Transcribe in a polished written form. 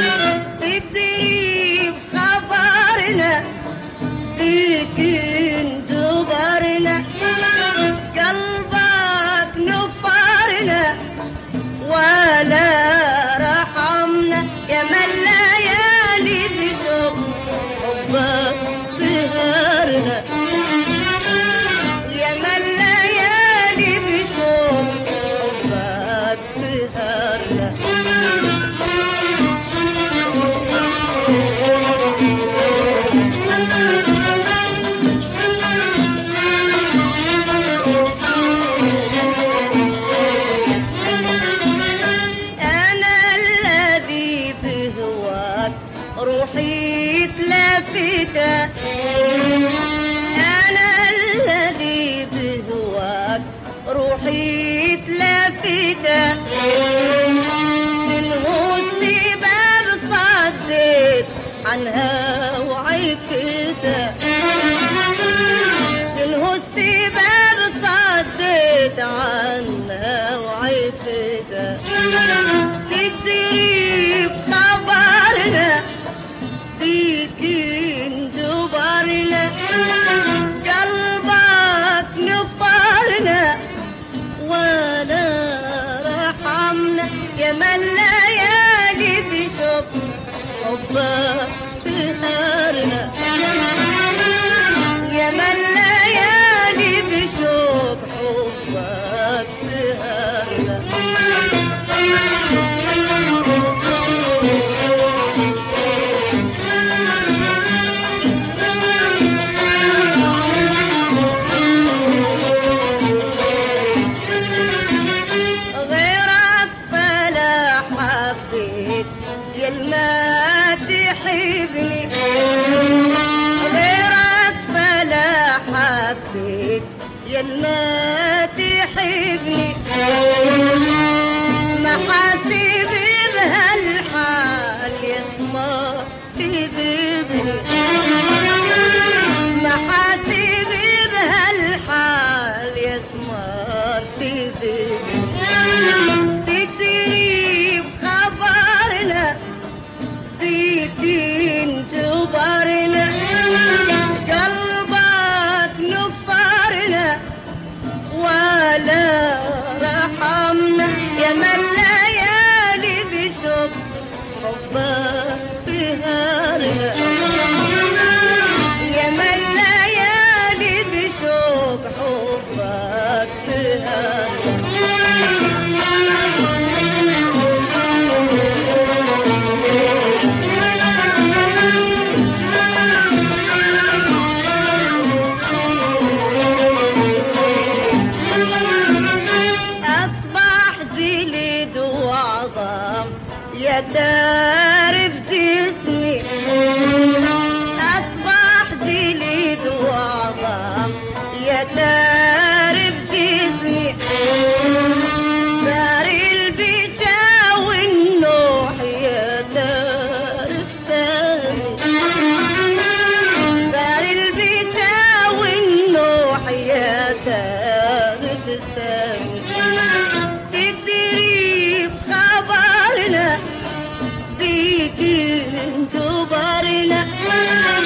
تدري بخبرنا فيك انجبرنا قلبك نفرنا ولا رحمنا يا من ليالي بشوق حبك سهرنا يا من ليالي بشوق حبك سهرنا روحي تلفتة أنا الذي بهواك روحي تلفتة شنو السبب صديت عنها وعفتة شنو السبب صديت عنها وعفتة تدري بخبرنا فيك انجبرنا قلبك نفرنا ولا رحمنا يا من ليالي بشوق حبك سهرنا يا من ليالي بشوق حبك سهرنا ما تحبني غيرك فلا حبيت يا ما تحبني ما حاسب بهالحال يسمع تذبني ما حاسب بهالحال يسمع تذبني تدري بخبرنا فيك انجبرنا قلبك نفرنا ولا رحمنا يا من ليالي بشوق حبك سهرنا يا من ليالي بشوق حبك سهرنا يتارب جسمي أصبح جليد وعظام يتارب جسمي صار البجا والنوح يتارب سامي صار البجا والنوح يتارب سامي تدري بخبرنا فيك انجبرنا